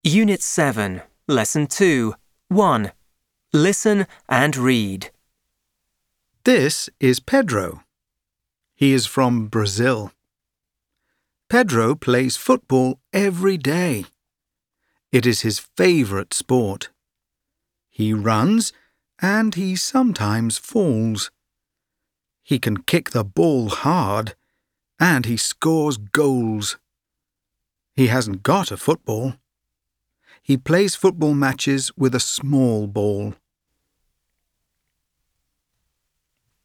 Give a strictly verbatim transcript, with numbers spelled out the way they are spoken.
Unit seven, Lesson two, one. Listen and read. This is Pedro. He is from Brazil. Pedro plays football every day. It is his favorite sport. He runs and he sometimes falls. He can kick the ball hard and he scores goals. He hasn't got a football. He plays football matches with a small ball.